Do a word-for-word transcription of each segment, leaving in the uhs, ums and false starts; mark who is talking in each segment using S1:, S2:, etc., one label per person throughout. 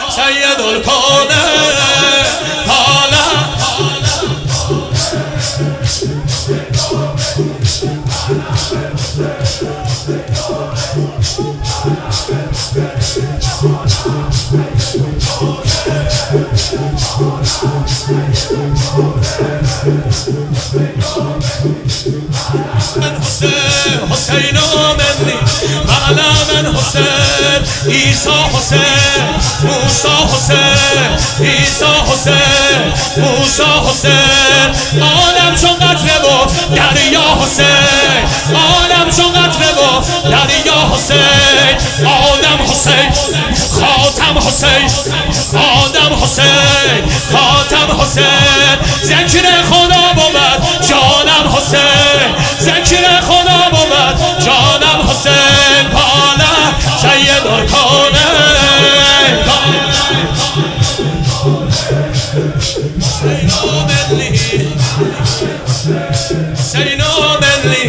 S1: سید الکون حالا حسین منی معنا من حسین عیسی حسین موسی حسین عیسی حسین موسی حسین عالم چون قطره و دریا حسین عالم چون قطره و دریا حسین آدم حسین خاتم حسین آدم حسین خاتم حسین ذکر خدا بود جانم حسین ذکر خدا بود جانم حسین بالا سید الکون حسین ملی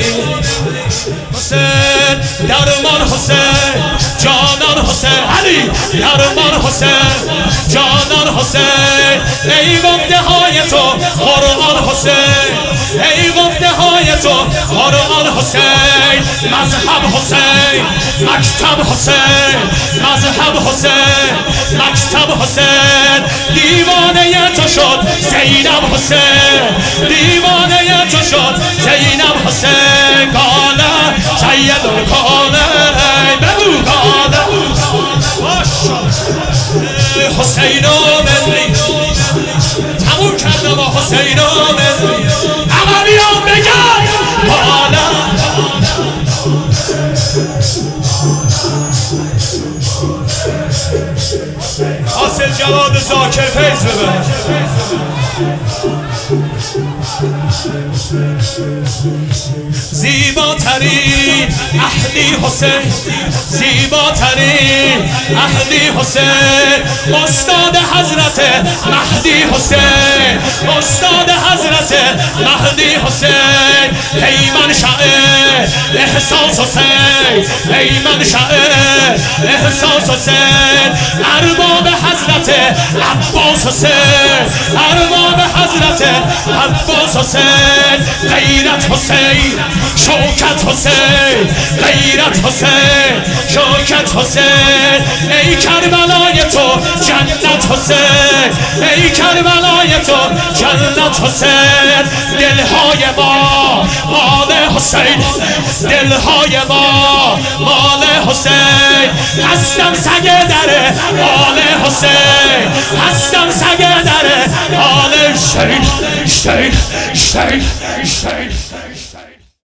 S1: حسین درمان حسین جانان حسین علی درمان حسین جانان حسین ای گفته های تو قرآن حسین ای گفته های تو قرآن حسین مذهب حسین مکتب حسین مذهب حسین مکتب حسین دیوانه تو شد زینب حسین دیوانه تو شد زینب حسین گاله سید الکون بگو گاله حسین ملی تموم کردم با حسین ملی عقبیان بگن گاله حاصل جواد زاکر فیض ببن زیباترین اهلی حسین زیباترین اهلی حسین استاد حضرت مهدی حسین استاد حضرت مهدی حسین ای منشأ احساس حسین ای منشأ احساس حسین ارباب حضرت عباس حسین ارباب حضرت عباس حسین غیرت حسین شوکت حسین غیرت حسین شوکت حسین ای کربلای تو جنت حسین ای کربلای تو جنت حسین دلهای ما مال حسین دلهای ما مال حسین هستم سگ در آل حسین هستم سگ در آل شین شین شین شین